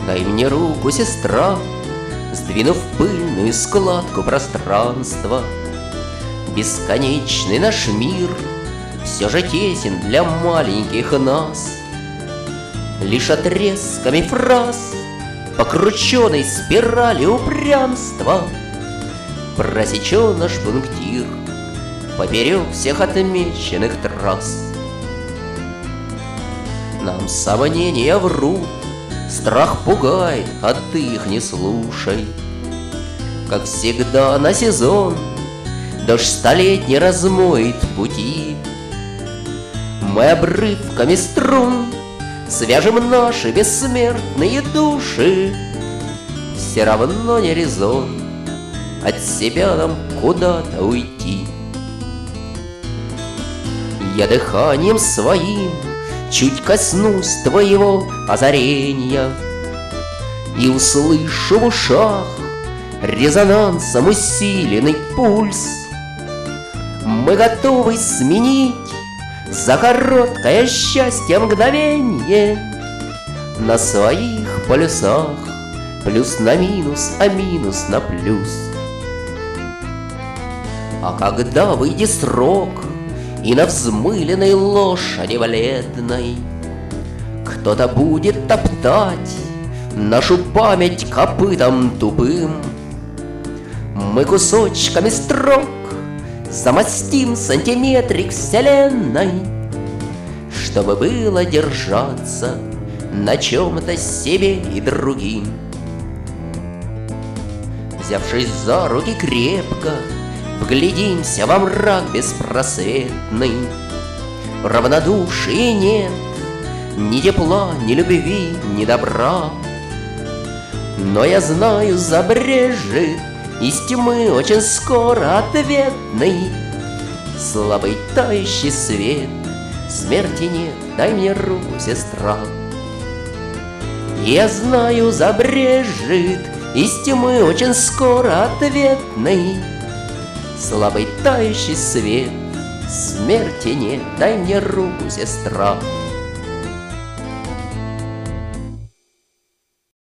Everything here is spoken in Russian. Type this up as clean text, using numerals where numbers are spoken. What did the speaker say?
Дай мне руку, сестра, сдвинув пыльную складку пространства. Бесконечный наш мир все же тесен для маленьких нас. Лишь отрезками фраз по крученой спирали упрямства просечен наш пунктир поперек всех отмеченных трасс. Нам сомнения врут, страх пугает, а ты их не слушай. Как всегда на сезон дождь столетний размоет пути. Мы обрывками струн свяжем наши бессмертные души. Все равно не резон от себя нам куда-то уйти. Я дыханием своим чуть коснусь твоего озарения и услышу в ушах резонансом усиленный пульс. Мы готовы сменить за короткое счастье мгновенье на своих полюсах плюс на минус, а минус на плюс. А когда выйдет срок, и на взмыленной лошади бледной кто-то будет топтать нашу память копытом тупым, мы кусочками строк замостим сантиметрик вселенной, чтобы было держаться на чем-то себе и другим. Взявшись за руки крепко, вглядимся во мрак беспросветный. Равнодушия нет, ни тепла, ни любви, ни добра. Но я знаю, забрежет из тьмы очень скоро ответный слабый тающий свет. Смерти нет, дай мне руку, сестра. Я знаю, забрежет из тьмы очень скоро ответный слабый тающий свет. Смерти нет, дай мне руку, сестра.